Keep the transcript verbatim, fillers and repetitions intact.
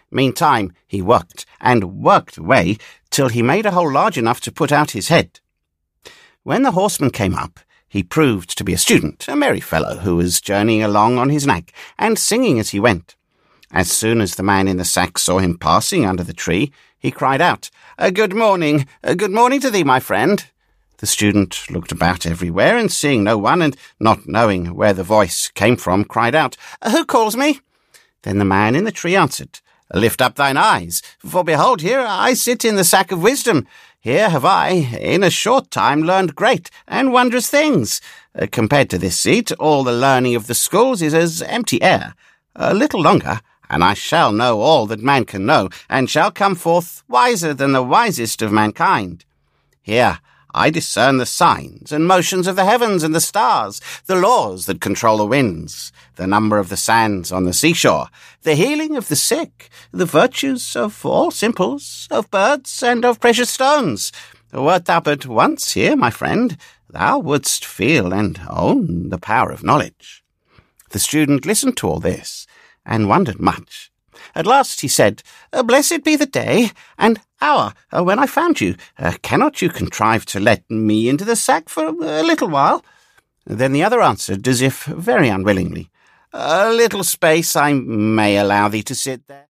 Meantime he worked, and worked away, till he made a hole large enough to put out his head. When the horseman came up, he proved to be a student, a merry fellow, who was journeying along on his nag, and singing as he went. As soon as the man in the sack saw him passing under the tree, he cried out, "A good morning, a good morning to thee, my friend." The student looked about everywhere, and seeing no one, and not knowing where the voice came from, cried out, "Who calls me?" Then the man in the tree answered, "Lift up thine eyes, for behold, here I sit in the sack of wisdom. Here have I, in a short time, learned great and wondrous things. Uh, compared to this seat, all the learning of the schools is as empty air. A little longer, and I shall know all that man can know, and shall come forth wiser than the wisest of mankind. Here I discern the signs and motions of the heavens and the stars, the laws that control the winds, the number of the sands on the seashore, the healing of the sick, the virtues of all simples, of birds and of precious stones. Wert thou but once here, my friend, thou wouldst feel and own the power of knowledge." The student listened to all this, and wondered much. At last he said, "Blessed be the day and hour when I found you. Uh, cannot you contrive to let me into the sack for a little while?" Then the other answered, as if very unwillingly, "A little space I may allow thee to sit there."